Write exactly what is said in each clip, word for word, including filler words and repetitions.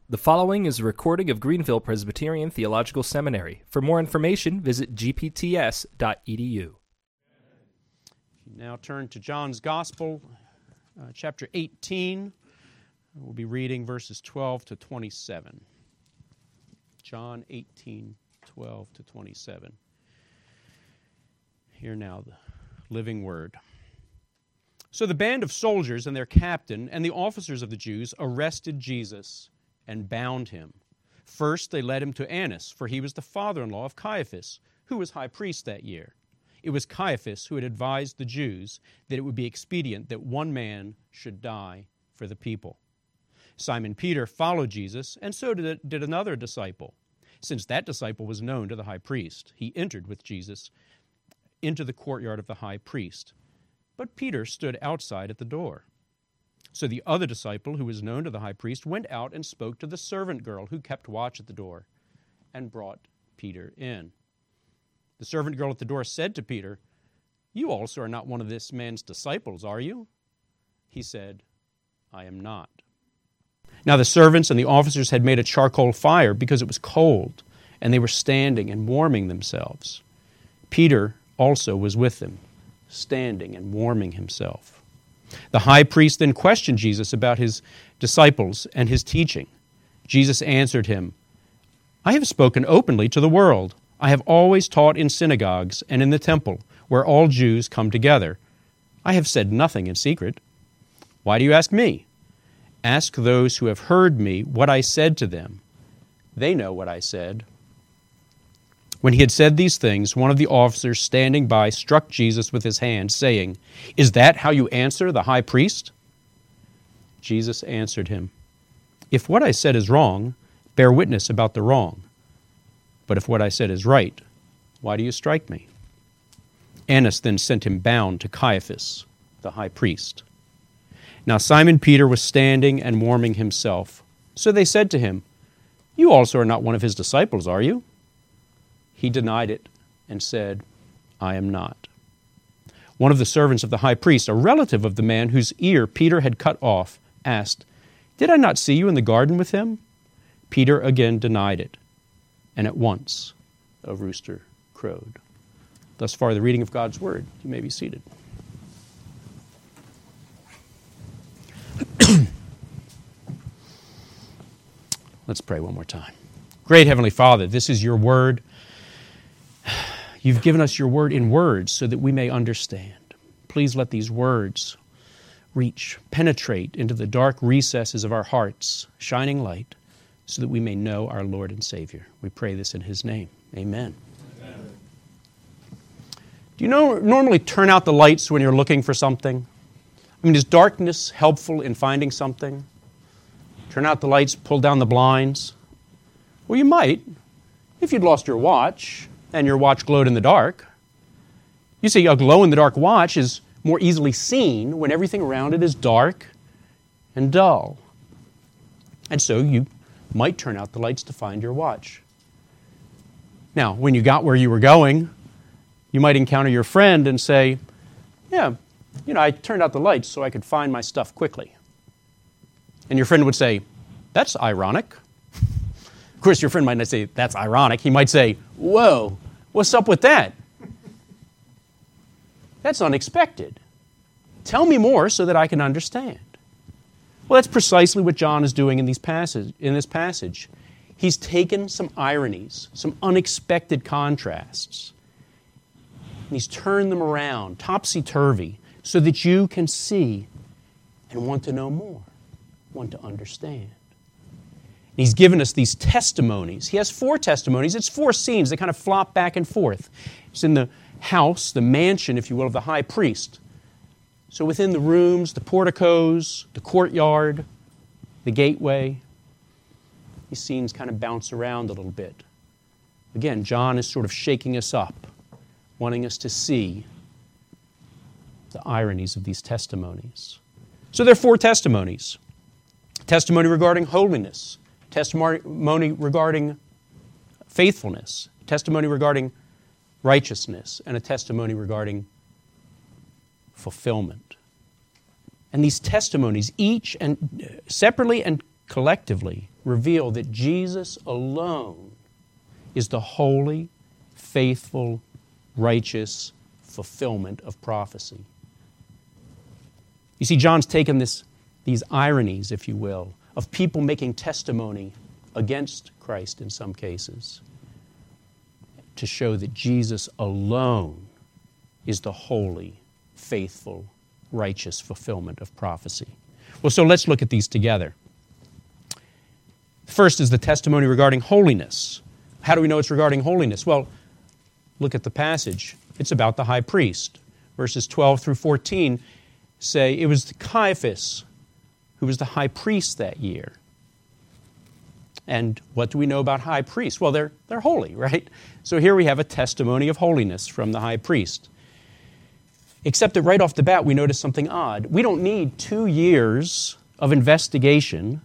The following is a recording of Greenville Presbyterian Theological Seminary. For more information, visit g p t s dot e d u. Now turn to John's Gospel, uh, chapter eighteen. We'll be reading verses twelve to twenty-seven. John eighteen, twelve to twenty-seven. Hear now the living word. So the band of soldiers and their captain and the officers of the Jews arrested Jesus and bound him. First they led him to Annas, for he was the father-in-law of Caiaphas, who was high priest that year. It was Caiaphas who had advised the Jews that it would be expedient that one man should die for the people. Simon Peter followed Jesus, and so did, did another disciple. Since that disciple was known to the high priest, he entered with Jesus into the courtyard of the high priest. But Peter stood outside at the door. So the other disciple, who was known to the high priest, went out and spoke to the servant girl who kept watch at the door, and brought Peter in. The servant girl at the door said to Peter, "You also are not one of this man's disciples, are you?" He said, "I am not." Now the servants and the officers had made a charcoal fire because it was cold, and they were standing and warming themselves. Peter also was with them, standing and warming himself. The high priest then questioned Jesus about his disciples and his teaching. Jesus answered him, "I have spoken openly to the world. I have always taught in synagogues and in the temple, where all Jews come together. I have said nothing in secret. Why do you ask me? Ask those who have heard me what I said to them. They know what I said." When he had said these things, one of the officers standing by struck Jesus with his hand, saying, "Is that how you answer the high priest?" Jesus answered him, "If what I said is wrong, bear witness about the wrong. But if what I said is right, why do you strike me?" Annas then sent him bound to Caiaphas, the high priest. Now Simon Peter was standing and warming himself. So they said to him, "You also are not one of his disciples, are you?" He denied it and said, "I am not." One of the servants of the high priest, a relative of the man whose ear Peter had cut off, asked, "Did I not see you in the garden with him?" Peter again denied it, and at once a rooster crowed. Thus far the reading of God's word. You may be seated. Let's pray one more time. Great Heavenly Father, this is your word. You've given us your word in words so that we may understand. Please let these words reach, penetrate into the dark recesses of our hearts, shining light, so that we may know our Lord and Savior. We pray this in His name. Amen. Amen. Do you know, normally turn out the lights when you're looking for something? I mean, is darkness helpful in finding something? Turn out the lights, pull down the blinds? Well, you might, if you'd lost your watch and your watch glowed in the dark. You see, a glow-in-the-dark watch is more easily seen when everything around it is dark and dull. And so you might turn out the lights to find your watch. Now, when you got where you were going, you might encounter your friend and say, "Yeah, you know, I turned out the lights so I could find my stuff quickly." And your friend would say, "That's ironic." Of course, your friend might not say, "That's ironic." He might say, "Whoa, what's up with that? That's unexpected. Tell me more so that I can understand." Well, that's precisely what John is doing in, these passage, in this passage. He's taken some ironies, some unexpected contrasts, and he's turned them around, topsy-turvy, so that you can see and want to know more, want to understand. He's given us these testimonies. He has four testimonies. It's four scenes that kind of flop back and forth. It's in the house, the mansion, if you will, of the high priest. So within the rooms, the porticos, the courtyard, the gateway, these scenes kind of bounce around a little bit. Again, John is sort of shaking us up, wanting us to see the ironies of these testimonies. So there are four testimonies. Testimony regarding holiness, testimony regarding faithfulness, testimony regarding righteousness, and a testimony regarding fulfillment. And these testimonies, each and separately and collectively reveal that Jesus alone is the holy, faithful, righteous fulfillment of prophecy. You see, John's taken this, these ironies, if you will, of people making testimony against Christ in some cases to show that Jesus alone is the holy, faithful, righteous fulfillment of prophecy. Well, so let's look at these together. First is the testimony regarding holiness. How do we know it's regarding holiness? Well, look at the passage. It's about the high priest. Verses twelve through fourteen say it was Caiaphas who was the high priest that year. And what do we know about high priests? Well, they're, they're holy, right? So here we have a testimony of holiness from the high priest. Except that right off the bat we notice something odd. We don't need two years of investigation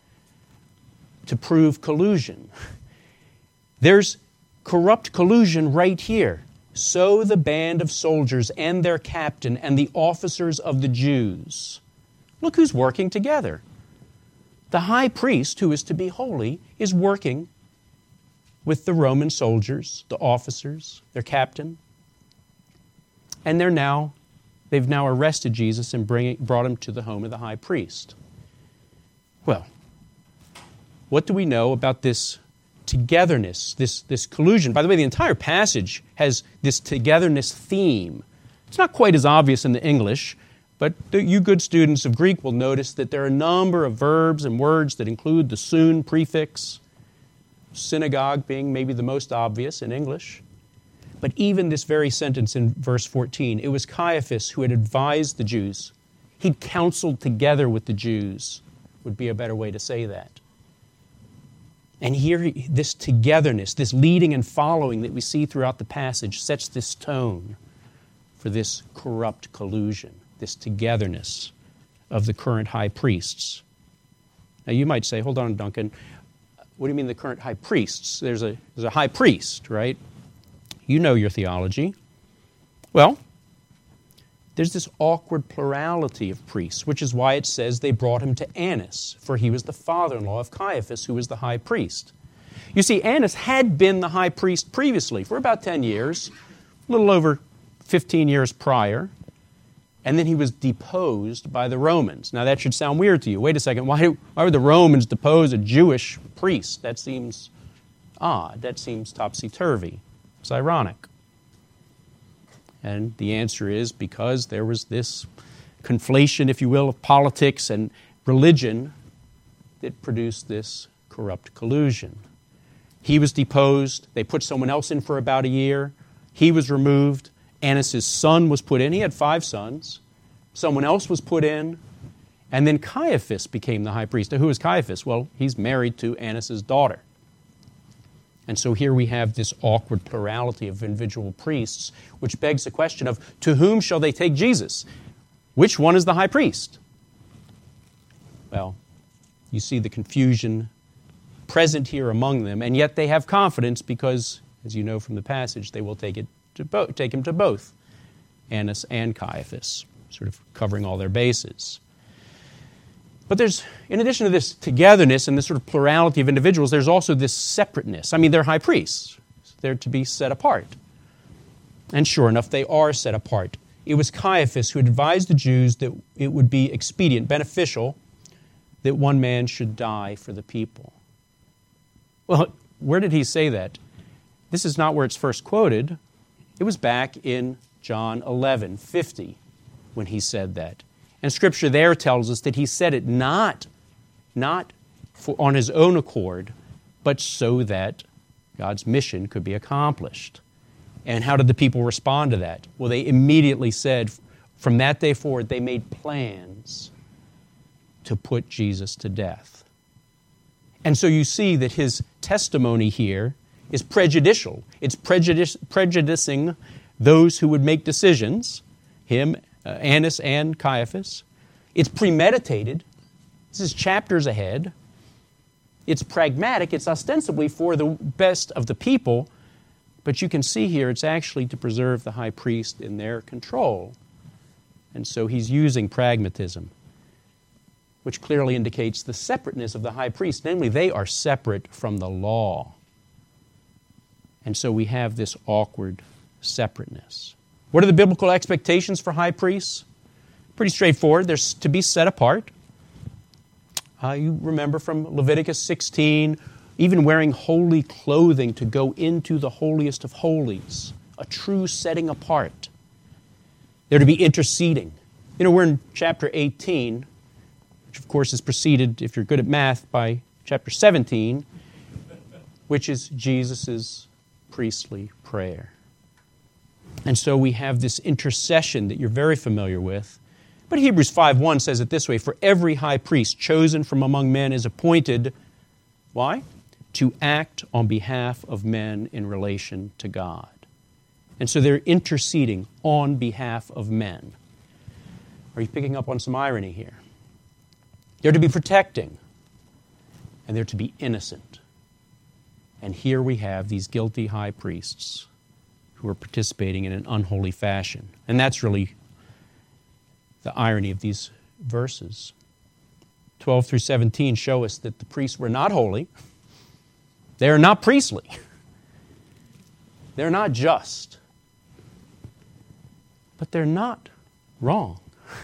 to prove collusion. There's corrupt collusion right here. So the band of soldiers and their captain and the officers of the Jews. Look who's working together. The high priest, who is to be holy, is working with the Roman soldiers, the officers, their captain. And they're now, they've now arrested Jesus and bring, brought him to the home of the high priest. Well, what do we know about this togetherness, this, this collusion? By the way, the entire passage has this togetherness theme. It's not quite as obvious in the English, but the, you good students of Greek will notice that there are a number of verbs and words that include the soon prefix, synagogue being maybe the most obvious in English. But even this very sentence in verse fourteen, it was Caiaphas who had advised the Jews. He'd counseled together with the Jews, would be a better way to say that. And here, this togetherness, this leading and following that we see throughout the passage sets this tone for this corrupt collusion, this togetherness of the current high priests. Now you might say, hold on, Duncan, what do you mean the current high priests? There's a, there's a high priest, right? You know your theology. Well, there's this awkward plurality of priests, which is why it says they brought him to Annas, for he was the father-in-law of Caiaphas, who was the high priest. You see, Annas had been the high priest previously for about ten years, a little over fifteen years prior, and then he was deposed by the Romans. Now that should sound weird to you. Wait a second, why, why would the Romans depose a Jewish priest? That seems odd. That seems topsy-turvy. It's ironic. And the answer is because there was this conflation, if you will, of politics and religion that produced this corrupt collusion. He was deposed. They put someone else in for about a year. He was removed. Annas' son was put in. He had five sons. Someone else was put in. And then Caiaphas became the high priest. Now, who is Caiaphas? Well, he's married to Annas' daughter. And so here we have this awkward plurality of individual priests, which begs the question of, to whom shall they take Jesus? Which one is the high priest? Well, you see the confusion present here among them, and yet they have confidence because, as you know from the passage, they will take it to bo- take him to both Annas and Caiaphas, sort of covering all their bases. But there's, in addition to this togetherness and this sort of plurality of individuals, there's also this separateness. I mean, they're high priests. They're to be set apart. And sure enough, they are set apart. It was Caiaphas who advised the Jews that it would be expedient, beneficial, that one man should die for the people. Well, where did he say that? This is not where it's first quoted. It was back in John eleven fifty when he said that. And Scripture there tells us that he said it not, not for, on his own accord, but so that God's mission could be accomplished. And how did the people respond to that? Well, they immediately said, from that day forward, they made plans to put Jesus to death. And so you see that his testimony here is prejudicial. It's prejudice, prejudicing those who would make decisions, him, uh, Annas and Caiaphas. It's premeditated. This is chapters ahead. It's pragmatic. It's ostensibly for the best of the people, but you can see here it's actually to preserve the high priest in their control. And so he's using pragmatism. which clearly indicates the separateness of the high priest. Namely, they are separate from the law. And so we have this awkward separateness. What are the biblical expectations for high priests? Pretty straightforward. They're to be set apart. Uh, you remember from Leviticus sixteen, even wearing holy clothing to go into the holiest of holies, a true setting apart. They're to be interceding. You know, we're in chapter eighteen, which of course is preceded, if you're good at math, by chapter seventeen, which is Jesus' priestly prayer. And so we have this intercession that you're very familiar with. But Hebrews five one says it this way, "For every high priest chosen from among men is appointed," why? "To act on behalf of men in relation to God." And so they're interceding on behalf of men. Are you picking up on some irony here? They're to be protecting, and they're to be innocent. And here we have these guilty high priests who are participating in an unholy fashion. And that's really the irony of these verses. twelve through seventeen show us that the priests were not holy. They are not priestly. They're not just. But they're not wrong.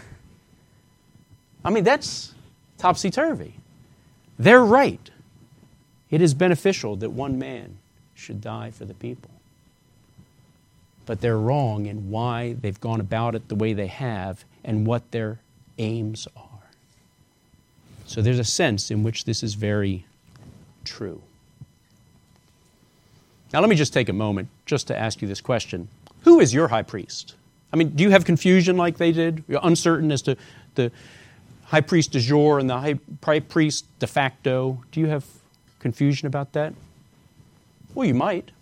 I mean, that's topsy-turvy. They're right. It is beneficial that one man should die for the people. But they're wrong in why they've gone about it the way they have and what their aims are. So there's a sense in which this is very true. Now let me just take a moment just to ask you this question. Who is your high priest? I mean, do you have confusion like they did? You're uncertain as to the high priest de jure and the high priest de facto. Do you have confusion about that? Well, you might.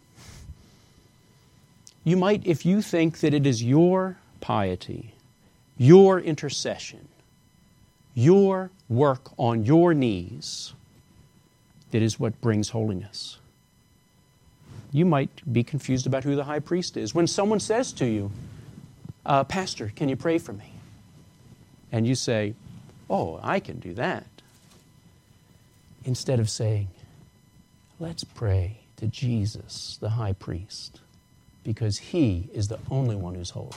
You might if you think that it is your piety, your intercession, your work on your knees that is what brings holiness. You might be confused about who the high priest is. When someone says to you, uh, "Pastor, can you pray for me?" And you say, "Oh, I can do that." Instead of saying, "Let's pray to Jesus, the high priest, because He is the only one who's holy."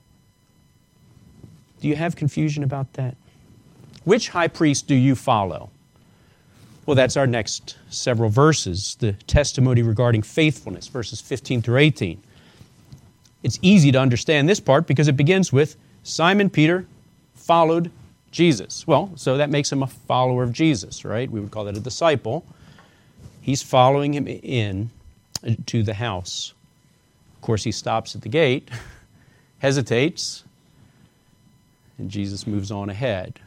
Do you have confusion about that? Which high priest do you follow? Well, that's our next several verses, the testimony regarding faithfulness, verses fifteen through eighteen. It's easy to understand this part because it begins with Simon Peter followed Jesus. Well, so that makes him a follower of Jesus, right? We would call that a disciple. He's following him in to the house. Of course, he stops at the gate, hesitates, and Jesus moves on ahead.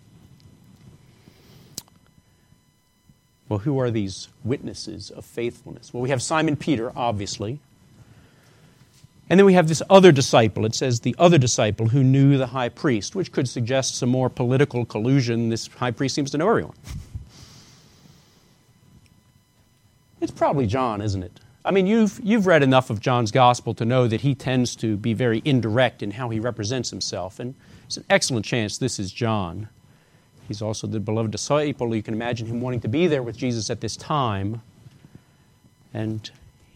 Well, who are these witnesses of faithfulness? Well, we have Simon Peter, obviously. And then we have this other disciple. It says the other disciple who knew the high priest, which could suggest some more political collusion. This high priest seems to know everyone. It's probably John, isn't it? I mean, you've, you've read enough of John's gospel to know that he tends to be very indirect in how he represents himself. And it's an excellent chance this is John. He's also the beloved disciple. You can imagine him wanting to be there with Jesus at this time. And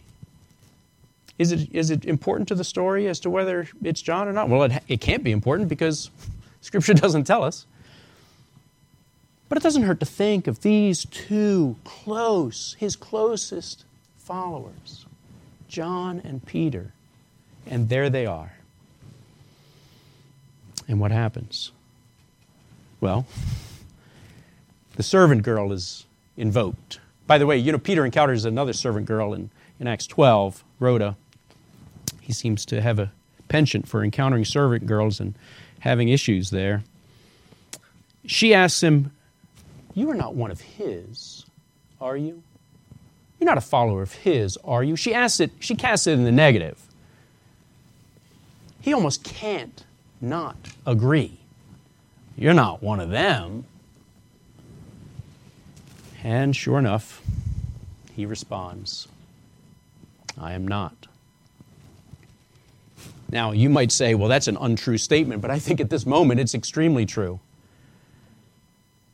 is it is it important to the story as to whether it's John or not? Well, it, it can't be important because Scripture doesn't tell us. But it doesn't hurt to think of these two close, his closest followers, John and Peter. And there they are. And what happens? Well, the servant girl is invoked. By the way, you know, Peter encounters another servant girl in, in Acts twelve, Rhoda. He seems to have a penchant for encountering servant girls and having issues there. She asks him, "You are not one of his, are you? You're not a follower of his, are you?" She asks it, she casts it in the negative. He almost can't not agree. You're not one of them. And sure enough, he responds, "I am not." Now, you might say, well, that's an untrue statement, but I think at this moment it's extremely true.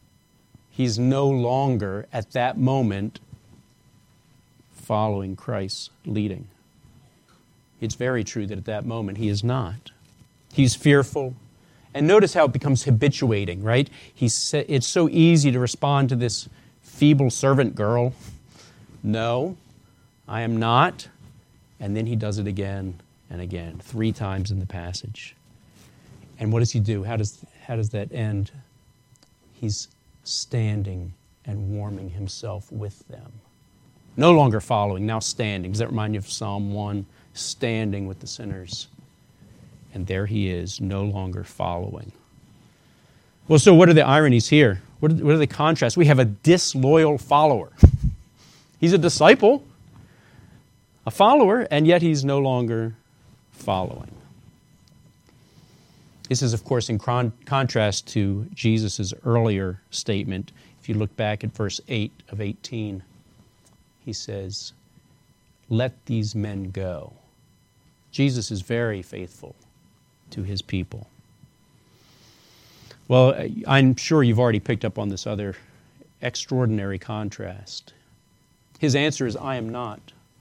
He's no longer, at that moment, following Christ's leading. It's very true that at that moment he is not. He's fearful. And notice how it becomes habituating, right? He's, it's so easy to respond to this feeble servant girl. No, I am not. And then he does it again and again, three times in the passage. And what does he do? How does, how does that end? He's standing and warming himself with them. No longer following, now standing. Does that remind you of Psalm one? Standing with the sinners. And there he is, no longer following. Well, so what are the ironies here? What are, what are the contrasts? We have a disloyal follower. He's a disciple, a follower, and yet he's no longer following. This is, of course, in con- contrast to Jesus' earlier statement. If you look back at verse eight of eighteen, he says, "Let these men go." Jesus is very faithful to his people. Well, I'm sure you've already picked up on this other extraordinary contrast. His answer is, "I am not."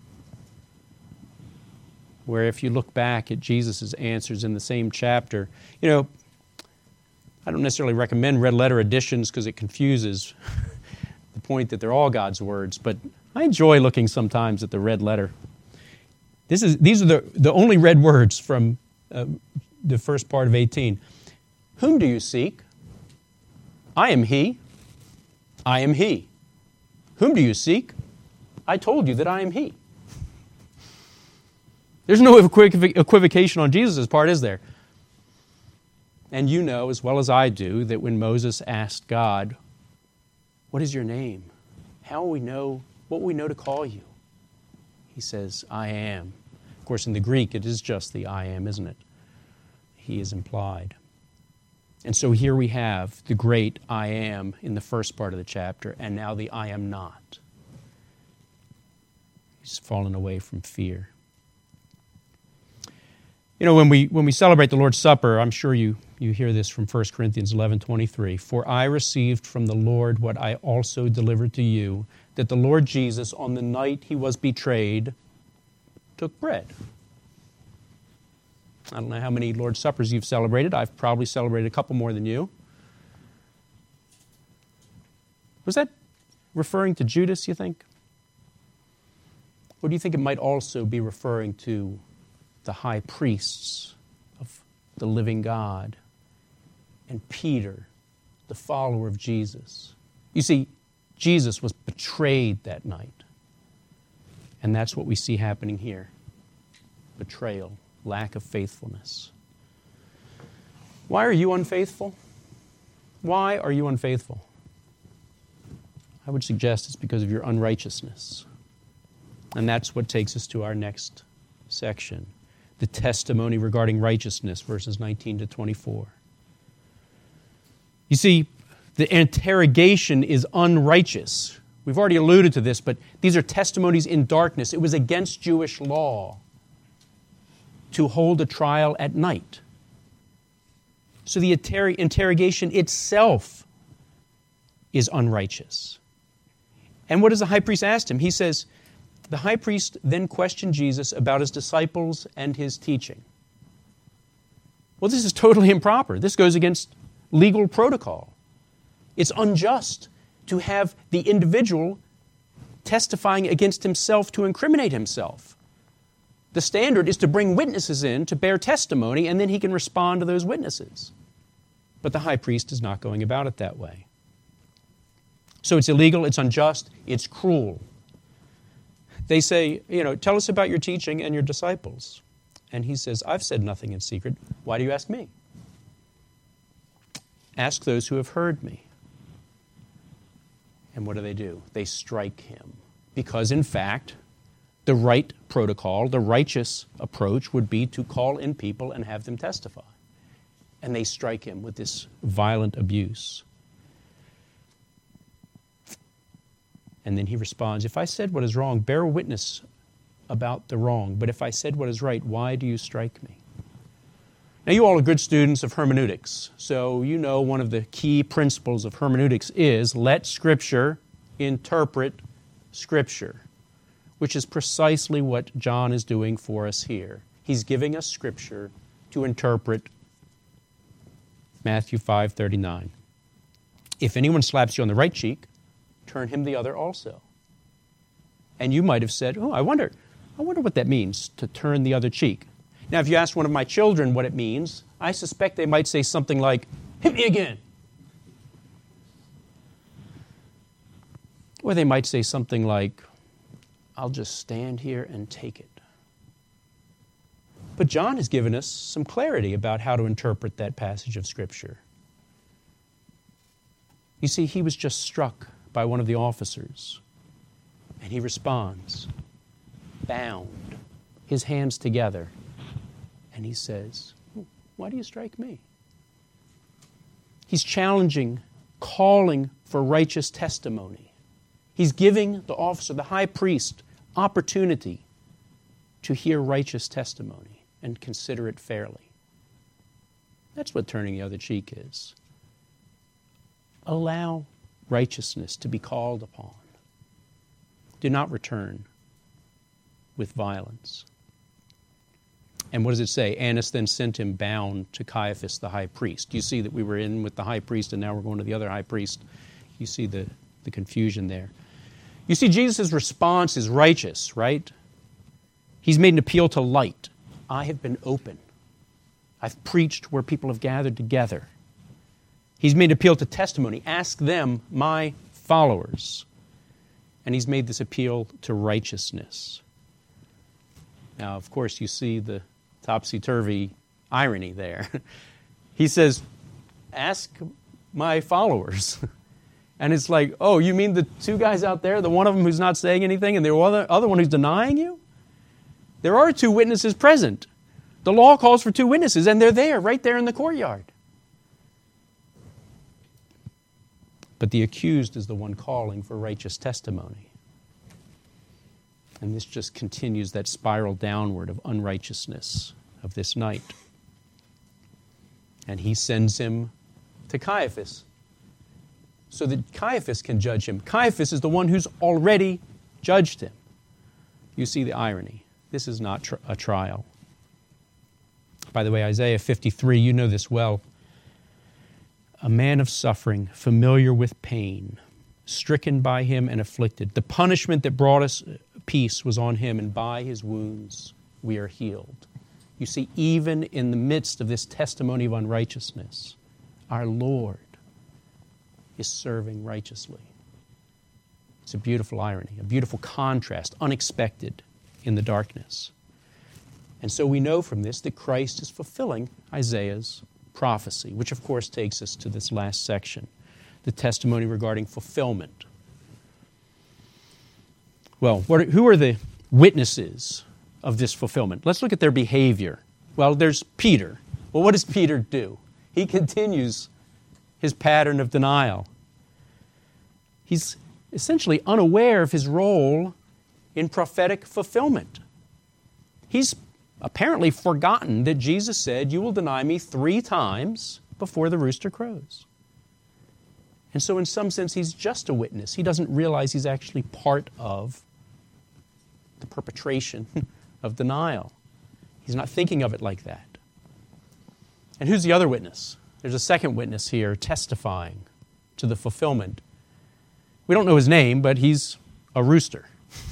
Where if you look back at Jesus' answers in the same chapter, you know, I don't necessarily recommend red letter editions because it confuses the point that they're all God's words, but I enjoy looking sometimes at the red letter. This is These are the, the only red words from uh, the first part of eighteen. Whom do you seek? I am he. I am he. Whom do you seek? I told you that I am he. There's no equiv- equivocation on Jesus' part, is there? And you know as well as I do that when Moses asked God, "What is your name? How will we know, what will we know to call you?" He says, "I am." Of course, in the Greek, it is just the "I am," isn't it? He is implied. And so here we have the great "I am" in the first part of the chapter, and now the "I am not." He's fallen away from fear. You know, when we when we celebrate the Lord's Supper, I'm sure you, you hear this from First Corinthians eleven twenty-three. "For I received from the Lord what I also delivered to you, that the Lord Jesus, on the night he was betrayed, took bread." I don't know how many Lord's Suppers you've celebrated. I've probably celebrated a couple more than you. Was that referring to Judas, you think? Or do you think it might also be referring to the high priests of the living God and Peter, the follower of Jesus? You see, Jesus was betrayed that night. And that's what we see happening here. Betrayal, lack of faithfulness. Why are you unfaithful? Why are you unfaithful? I would suggest it's because of your unrighteousness. And that's what takes us to our next section. The testimony regarding righteousness, verses nineteen to twenty-four. You see, the interrogation is unrighteous. We've already alluded to this, but these are testimonies in darkness. It was against Jewish law to hold a trial at night. So the inter- interrogation itself is unrighteous. And what does the high priest ask him? He says, the high priest then questioned Jesus about his disciples and his teaching. Well, this is totally improper. This goes against legal protocol. It's unjust to have the individual testifying against himself to incriminate himself. The standard is to bring witnesses in to bear testimony, and then he can respond to those witnesses. But the high priest is not going about it that way. So it's illegal, it's unjust, it's cruel. They say, you know, tell us about your teaching and your disciples. And he says, I've said nothing in secret. Why do you ask me? Ask those who have heard me. And what do they do? They strike him. Because, in fact, the right protocol, the righteous approach would be to call in people and have them testify. And they strike him with this violent abuse. And then he responds, if I said what is wrong, bear witness about the wrong. But if I said what is right, why do you strike me? Now, you all are good students of hermeneutics, so you know one of the key principles of hermeneutics is let Scripture interpret Scripture, which is precisely what John is doing for us here. He's giving us Scripture to interpret Matthew five thirty-nine. If anyone slaps you on the right cheek, turn him the other also. And you might have said, oh, I wonder, I wonder what that means, to turn the other cheek. Now, if you ask one of my children what it means, I suspect they might say something like, hit me again. Or they might say something like, I'll just stand here and take it. But John has given us some clarity about how to interpret that passage of Scripture. You see, he was just struck by one of the officers, and he responds, bound, his hands together, and he says, why do you strike me? He's challenging, calling for righteous testimony. He's giving the officer, the high priest, opportunity to hear righteous testimony and consider it fairly. That's what turning the other cheek is. Allow righteousness to be called upon. Do not return with violence. And what does it say? Annas then sent him bound to Caiaphas the high priest. You see that we were in with the high priest and now we're going to the other high priest. You see the, the confusion there. You see, Jesus' response is righteous, right? He's made an appeal to light. I have been open. I've preached where people have gathered together. He's made an appeal to testimony. Ask them, my followers. And he's made this appeal to righteousness. Now, of course, you see the topsy-turvy irony there. He says, ask my followers. And it's like, oh, you mean the two guys out there, the one of them who's not saying anything and the other, other one who's denying you? There are two witnesses present. The law calls for two witnesses, and they're there, right there in the courtyard. But the accused is the one calling for righteous testimony. And this just continues that spiral downward of unrighteousness of this night. And he sends him to Caiaphas so that Caiaphas can judge him. Caiaphas is the one who's already judged him. You see the irony. This is not tr- a trial. By the way, Isaiah fifty-three, you know this well. A man of suffering, familiar with pain, stricken by him and afflicted. The punishment that brought us peace was on him, and by his wounds we are healed. You see, even in the midst of this testimony of unrighteousness, our Lord is serving righteously. It's a beautiful irony, a beautiful contrast, unexpected in the darkness. And so we know from this that Christ is fulfilling Isaiah's prophecy, which of course takes us to this last section, the testimony regarding fulfillment. Well, what are, who are the witnesses of this fulfillment? Let's look at their behavior. Well, there's Peter. Well, what does Peter do? He continues his pattern of denial. He's essentially unaware of his role in prophetic fulfillment. He's apparently forgotten that Jesus said, you will deny me three times before the rooster crows. And so in some sense, he's just a witness. He doesn't realize he's actually part of the perpetration of denial. He's not thinking of it like that. And who's the other witness? There's a second witness here testifying to the fulfillment. We don't know his name, but he's a rooster.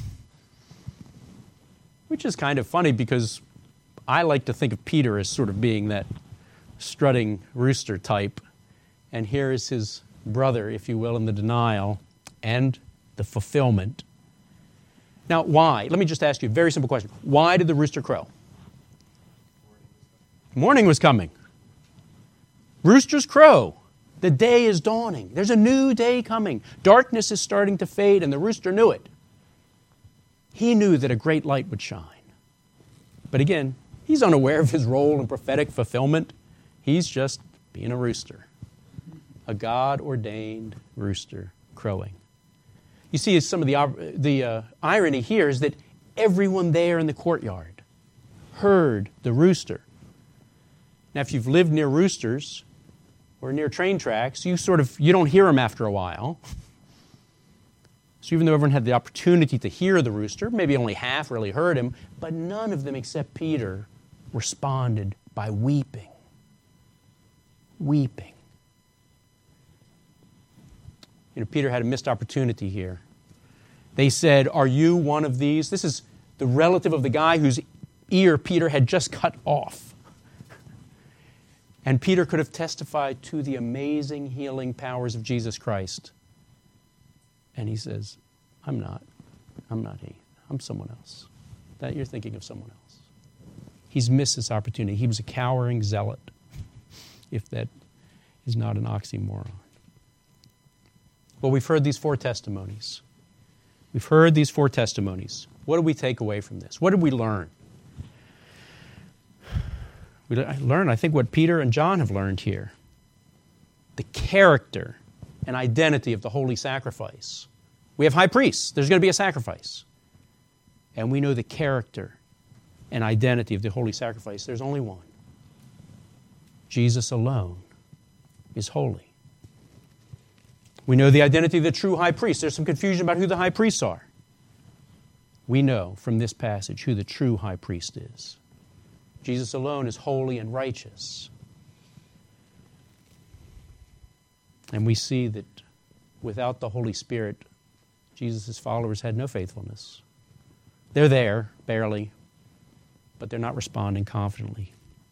Which is kind of funny because I like to think of Peter as sort of being that strutting rooster type. And here is his brother, if you will, in the denial and the fulfillment. Now, why? Let me just ask you a very simple question. Why did the rooster crow? Morning was coming. Roosters crow. The day is dawning. There's a new day coming. Darkness is starting to fade, and the rooster knew it. He knew that a great light would shine. But again, he's unaware of his role in prophetic fulfillment. He's just being a rooster. A God-ordained rooster crowing. You see, some of the, the uh, irony here is that everyone there in the courtyard heard the rooster. Now, if you've lived near roosters or near train tracks, you sort of, you don't hear them after a while. So even though everyone had the opportunity to hear the rooster, maybe only half really heard him, but none of them except Peter responded by weeping. Weeping. You know, Peter had a missed opportunity here. They said, "Are you one of these?" This is the relative of the guy whose ear Peter had just cut off. And Peter could have testified to the amazing healing powers of Jesus Christ. And he says, I'm not. I'm not he. I'm someone else. That you're thinking of someone else. He's missed this opportunity. He was a cowering zealot, if that is not an oxymoron. Well, we've heard these four testimonies. We've heard these four testimonies. What do we take away from this? What did we learn? We learned, I think, what Peter and John have learned here. The character and identity of the holy sacrifice. We have high priests. There's going to be a sacrifice. And we know the character and identity of the holy sacrifice. There's only one. Jesus alone is holy. We know the identity of the true high priest. There's some confusion about who the high priests are. We know from this passage who the true high priest is. Jesus alone is holy and righteous. And we see that without the Holy Spirit, Jesus' followers had no faithfulness. They're there, barely, but they're not responding confidently.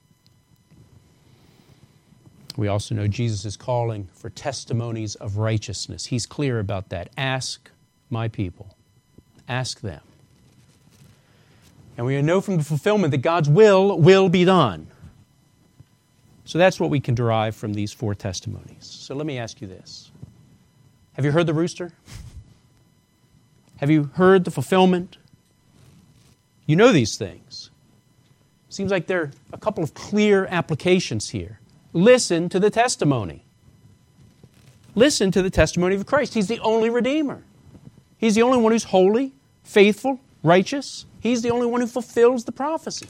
We also know Jesus is calling for testimonies of righteousness. He's clear about that. Ask my people. Ask them. And we know from the fulfillment that God's will will be done. So that's what we can derive from these four testimonies. So let me ask you this. Have you heard the rooster? Have you heard the fulfillment? You know these things. Seems like there are a couple of clear applications here. Listen to the testimony. Listen to the testimony of Christ. He's the only Redeemer. He's the only one who's holy, faithful, righteous. He's the only one who fulfills the prophecy.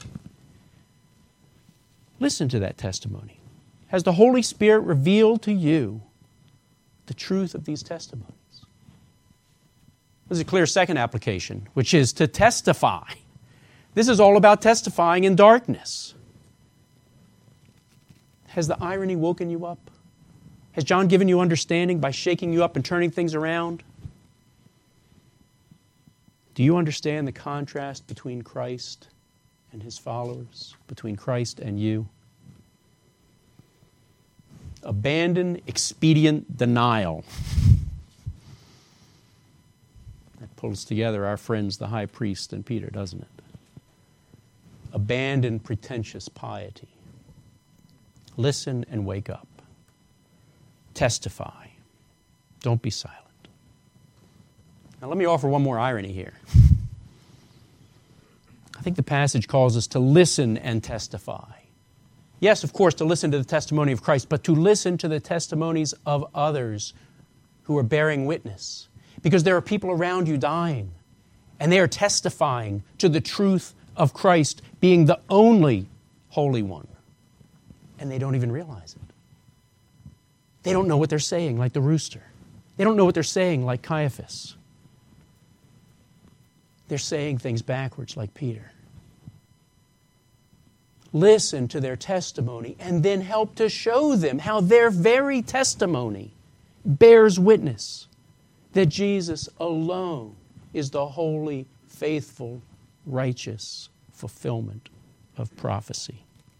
Listen to that testimony. Has the Holy Spirit revealed to you the truth of these testimonies? There's a clear second application, which is to testify. This is all about testifying in darkness. Has the irony woken you up? Has John given you understanding by shaking you up and turning things around? Do you understand the contrast between Christ and His followers, between Christ and you? Abandon expedient denial. That pulls together our friends, the high priest and Peter, doesn't it? Abandon pretentious piety. Listen and wake up. Testify. Don't be silent. Now let me offer one more irony here. I think the passage calls us to listen and testify. Yes, of course, to listen to the testimony of Christ, but to listen to the testimonies of others who are bearing witness. Because there are people around you dying, and they are testifying to the truth of Christ being the only Holy One. And they don't even realize it. They don't know what they're saying, like the rooster. They don't know what they're saying, like Caiaphas. They're saying things backwards, like Peter. Listen to their testimony and then help to show them how their very testimony bears witness that Jesus alone is the holy, faithful, righteous fulfillment of prophecy.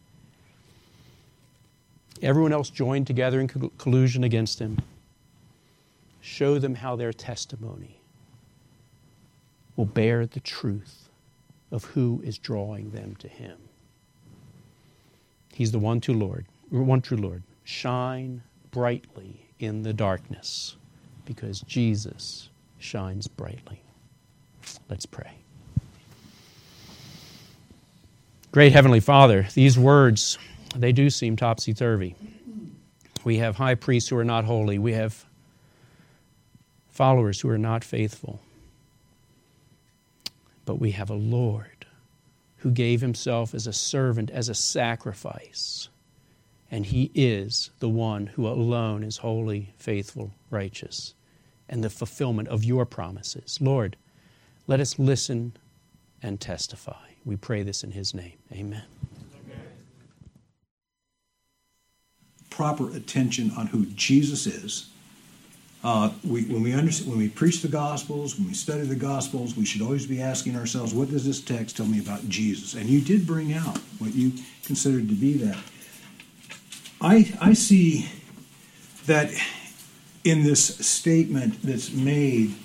Everyone else joined together in collusion against him. Show them how their testimony will bear the truth of who is drawing them to Him. He's the one true Lord, one true Lord. Shine brightly in the darkness because Jesus shines brightly. Let's pray. Great Heavenly Father, these words, they do seem topsy-turvy. We have high priests who are not holy. We have followers who are not faithful. But we have a Lord who gave Himself as a servant, as a sacrifice, And he is the one who alone is holy, faithful, righteous, and the fulfillment of your promises. Lord, let us listen and testify. We pray this in his name. Amen. Proper attention on who Jesus is. Uh, we, when we understand, when we preach the Gospels, when we study the Gospels, we should always be asking ourselves, what does this text tell me about Jesus? And you did bring out what you considered to be that. I, I see that in this statement that's made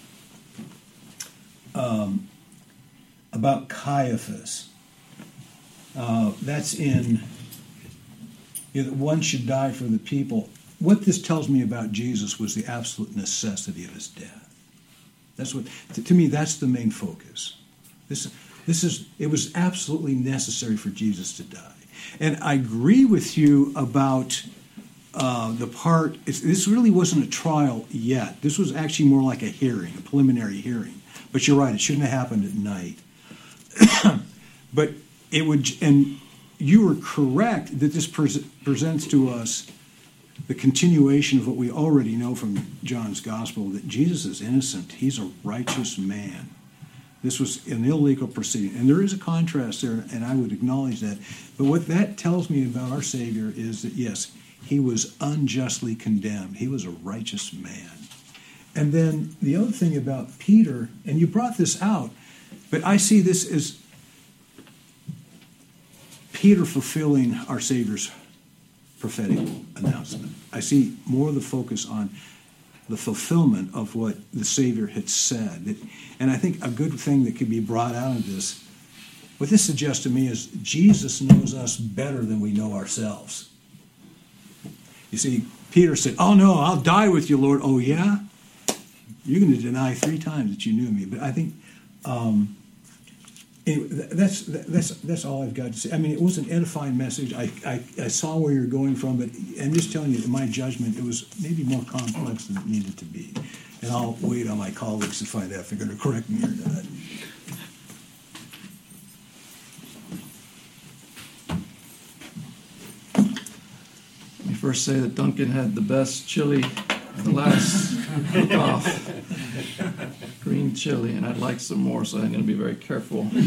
um, about Caiaphas, uh, that's in, you know, one should die for the people. What this tells me about Jesus was the absolute necessity of his death. That's what, to, to me, that's the main focus. This, this is, it was absolutely necessary for Jesus to die. And I agree with you about uh, the part, it's, this really wasn't a trial yet. This was actually more like a hearing, a preliminary hearing. But you're right, it shouldn't have happened at night. But it would, and you were correct that this pres- presents to us the continuation of what we already know from John's Gospel, that Jesus is innocent. He's a righteous man. This was an illegal proceeding. And there is a contrast there, and I would acknowledge that. But what that tells me about our Savior is that, yes, he was unjustly condemned. He was a righteous man. And then the other thing about Peter, and you brought this out, but I see this as Peter fulfilling our Savior's prophetic announcement. I see more of the focus on the fulfillment of what the Savior had said. And I think a good thing that could be brought out of this, what this suggests to me is Jesus knows us better than we know ourselves. You see, Peter said, oh no, I'll die with you, Lord. Oh yeah? You're going to deny three times that you knew me. But I think um, anyway, that's that's that's all I've got to say. I mean, it was an edifying message. I, I, I saw where you're going from, but I'm just telling you, in my judgment, it was maybe more complex than it needed to be. And I'll wait on my colleagues to find out if they're going to correct me or not. Let me first say that Duncan had the best chili the last cook-off. Green chili, and I'd like some more, so I'm going to be very careful. um,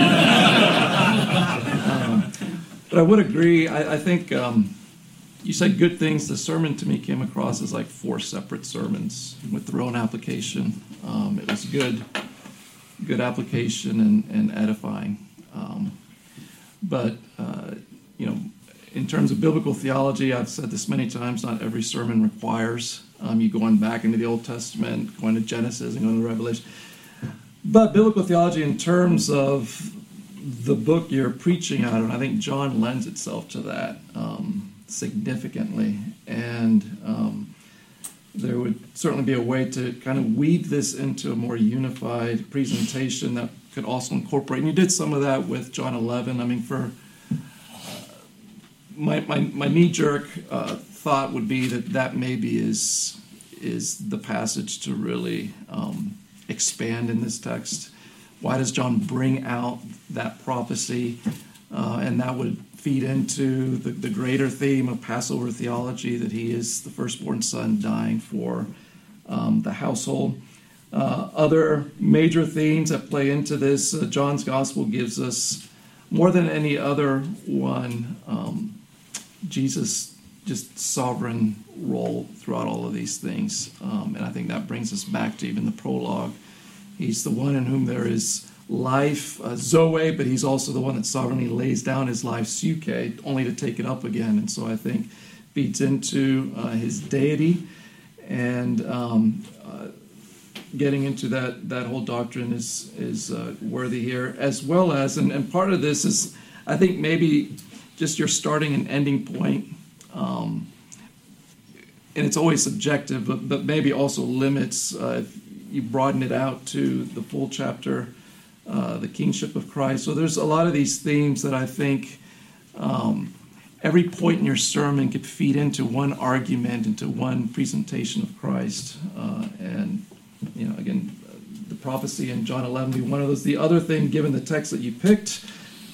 but I would agree. I, I think um, you said good things. The sermon to me came across as like four separate sermons with their own application. Um, it was good, good application and, and edifying. Um, but, uh, you know, in terms of biblical theology, I've said this many times, not every sermon requires um, you going back into the Old Testament, going to Genesis and going to Revelation. But biblical theology in terms of the book you're preaching out of, I think John lends itself to that um, significantly. And um, there would certainly be a way to kind of weave this into a more unified presentation that could also incorporate, and you did some of that with John eleven. I mean, for My, my, my knee-jerk uh, thought would be that that maybe is is the passage to really um, expand in this text. Why does John bring out that prophecy? Uh, and that would feed into the, the greater theme of Passover theology, that he is the firstborn son dying for um, the household. Uh, other major themes that play into this, uh, John's Gospel gives us, more than any other one, um, Jesus' just sovereign role throughout all of these things. Um, and I think that brings us back to even the prologue. He's the one in whom there is life, uh, Zoe, but he's also the one that sovereignly lays down his life, Suke, only to take it up again. And so I think feeds into uh, his deity. And um, uh, getting into that, that whole doctrine is, is uh, worthy here, as well as, and, and part of this is, I think maybe just your starting and ending point, um, and it's always subjective, but, but maybe also limits, uh, if you broaden it out to the full chapter, uh, the kingship of Christ. So there's a lot of these themes that I think um, every point in your sermon could feed into one argument, into one presentation of Christ. Uh, and, you know, again, the prophecy in John eleven be one of those. The other thing, given the text that you picked,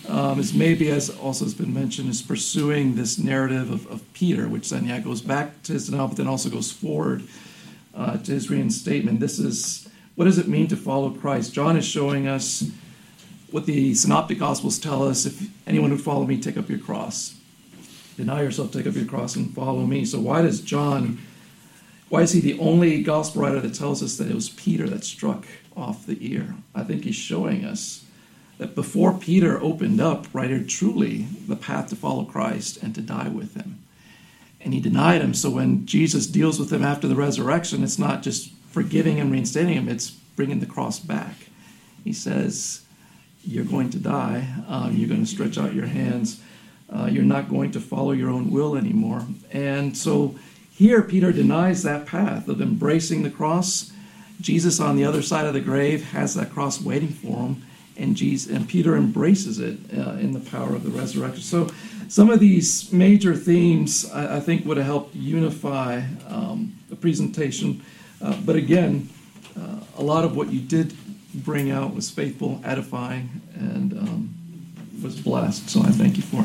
um, is maybe, as also has been mentioned, is pursuing this narrative of, of Peter, which then yeah goes back to his denial, but then also goes forward uh, to his reinstatement. This is, what does it mean to follow Christ? John is showing us what the Synoptic Gospels tell us: if anyone would follow me, take up your cross. Deny yourself, take up your cross, and follow me. So why does John, why is he the only gospel writer that tells us that it was Peter that struck off the ear? I think he's showing us that before Peter opened up right here truly the path to follow Christ and to die with him, and he denied him. So when Jesus deals with him after the resurrection, it's not just forgiving him, reinstating him, it's bringing the cross back. He says, you're going to die, um, you're going to stretch out your hands, uh, you're not going to follow your own will anymore. And so here Peter denies that path of embracing the cross. Jesus on the other side of the grave has that cross waiting for him, and Jesus, and Peter embraces it uh, in the power of the resurrection. So some of these major themes, I, I think, would have helped unify um, the presentation. Uh, but again, uh, a lot of what you did bring out was faithful, edifying, and um, was blessed. So I thank you for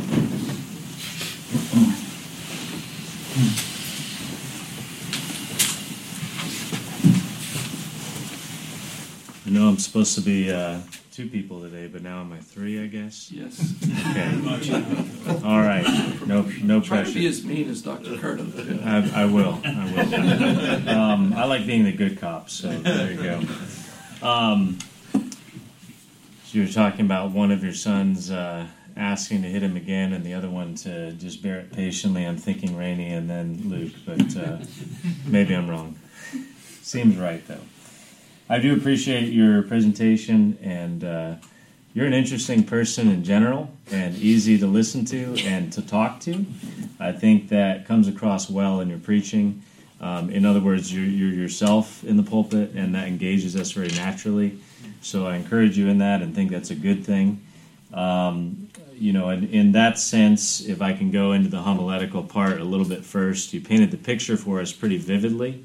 it. I know I'm supposed to be uh, two people today, but now am I three, I guess? Yes. Okay. All right. No no Try pressure. to be as mean as Doctor Curtis. I, I will. I will. Um, I like being the good cop, so there you go. Um, so you were talking about one of your sons uh, asking to hit him again, and the other one to just bear it patiently. I'm thinking Rainey and then Luke, but uh, maybe I'm wrong. Seems right, though. I do appreciate your presentation, and uh, you're an interesting person in general, and easy to listen to and to talk to. I think that comes across well in your preaching. Um, in other words, you're, you're yourself in the pulpit, and that engages us very naturally. So I encourage you in that and think that's a good thing. Um, you know, in, in that sense, if I can go into the homiletical part a little bit first, you painted the picture for us pretty vividly.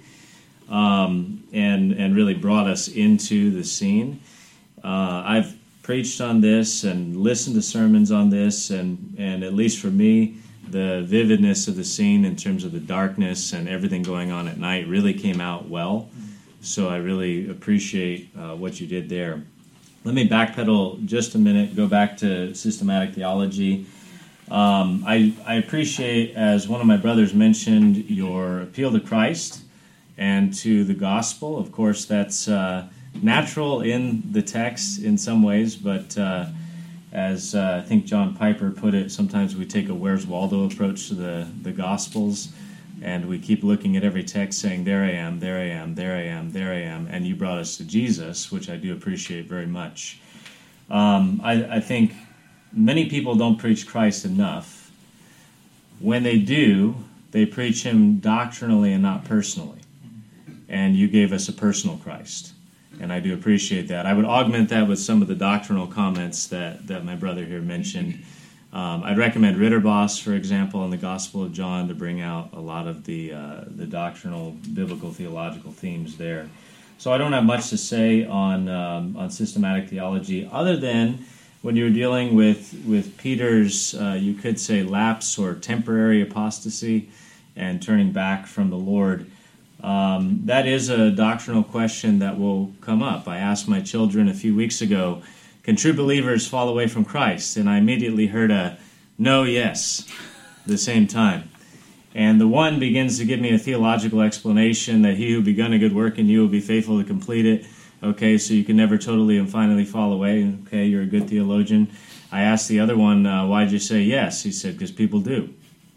Um, and and really brought us into the scene. Uh, I've preached on this and listened to sermons on this, and, and at least for me, the vividness of the scene in terms of the darkness and everything going on at night really came out well. So I really appreciate uh, what you did there. Let me backpedal just a minute, go back to systematic theology. Um, I, I appreciate, as one of my brothers mentioned, your appeal to Christ and to the gospel. Of course, that's uh, natural in the text in some ways, but uh, as uh, I think John Piper put it, sometimes we take a Where's Waldo approach to the, the gospels, and we keep looking at every text saying, there I am, there I am, there I am, there I am, and you brought us to Jesus, which I do appreciate very much. Um, I, I think many people don't preach Christ enough. When they do, they preach him doctrinally and not personally. And you gave us a personal Christ, and I do appreciate that. I would augment that with some of the doctrinal comments that, that my brother here mentioned. Um, I'd recommend Ritterboss, for example, in the Gospel of John to bring out a lot of the uh, the doctrinal, biblical, theological themes there. So I don't have much to say on um, on systematic theology, other than when you're dealing with, with Peter's, uh, you could say, lapse or temporary apostasy and turning back from the Lord. Um, that is a doctrinal question that will come up. I asked my children a few weeks ago, can true believers fall away from Christ? And I immediately heard a no, yes, at the same time. And the one begins to give me a theological explanation that he who begun a good work in you will be faithful to complete it. Okay, so you can never totally and finally fall away. Okay, you're a good theologian. I asked the other one, uh, why'd you say yes? He said, because people do.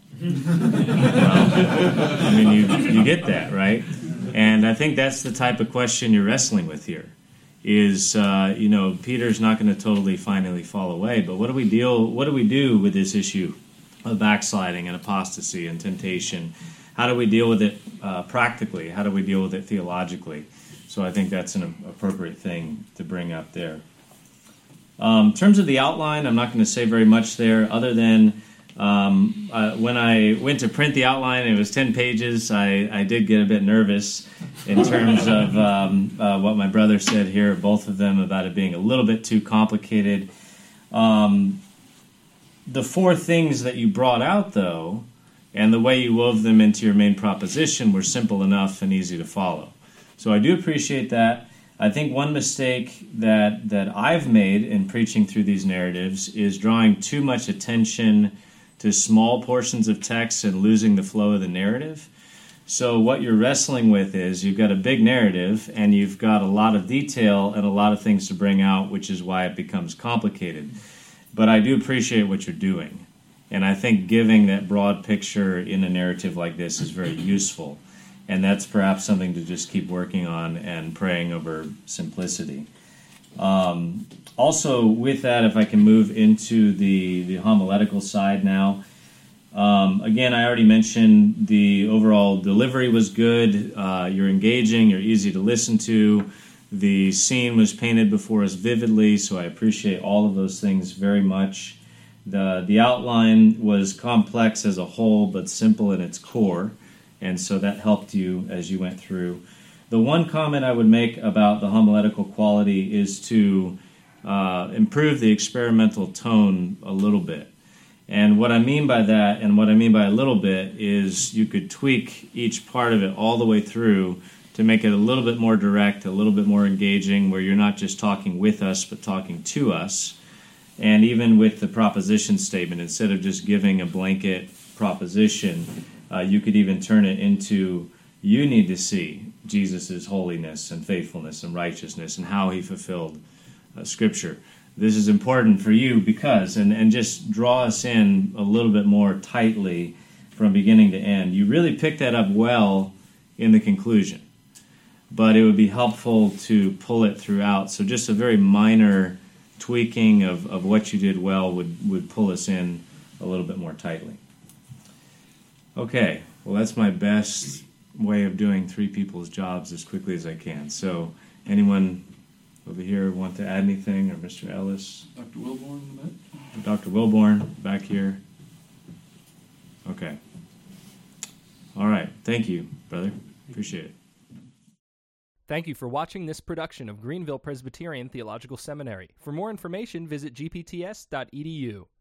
Well, I mean, you you get that, right? And I think that's the type of question you're wrestling with here. Is uh, you know, Peter's not going to totally finally fall away, but what do we deal? What do we do with this issue of backsliding and apostasy and temptation? How do we deal with it uh, practically? How do we deal with it theologically? So I think that's an appropriate thing to bring up there. Um, in terms of the outline, I'm not going to say very much there, other than. Um, uh, when I went to print the outline, it was ten pages. I, I did get a bit nervous in terms of um, uh, what my brother said here, both of them, about it being a little bit too complicated. Um, the four things that you brought out, though, and the way you wove them into your main proposition were simple enough and easy to follow. So I do appreciate that. I think one mistake that that I've made in preaching through these narratives is drawing too much attention to small portions of text and losing the flow of the narrative. So what you're wrestling with is you've got a big narrative and you've got a lot of detail and a lot of things to bring out, which is why it becomes complicated. But I do appreciate what you're doing. And I think giving that broad picture in a narrative like this is very useful. And that's perhaps something to just keep working on and praying over simplicity. Um, also, with that, if I can move into the, the homiletical side now. Um, again, I already mentioned the overall delivery was good. Uh, you're engaging, you're easy to listen to. The scene was painted before us vividly, so I appreciate all of those things very much. The, the outline was complex as a whole, but simple in its core, and so that helped you as you went through. The one comment I would make about the homiletical quality is to uh, improve the experimental tone a little bit. And what I mean by that, and what I mean by a little bit, is you could tweak each part of it all the way through to make it a little bit more direct, a little bit more engaging, where you're not just talking with us, but talking to us. And even with the proposition statement, instead of just giving a blanket proposition, uh, you could even turn it into, you need to see Jesus' holiness and faithfulness and righteousness and how he fulfilled uh, Scripture. This is important for you because, and, and just draw us in a little bit more tightly from beginning to end. You really picked that up well in the conclusion, but it would be helpful to pull it throughout. So just a very minor tweaking of, of what you did well would, would pull us in a little bit more tightly. Okay, well that's my best way of doing three people's jobs as quickly as I can. So anyone over here want to add anything, or Mister Ellis? Doctor Wilborn in the back. Doctor Wilborn, back here. Okay. All right. Thank you, brother. Appreciate it. Thank you for watching this production of Greenville Presbyterian Theological Seminary. For more information, visit g p t s dot e d u.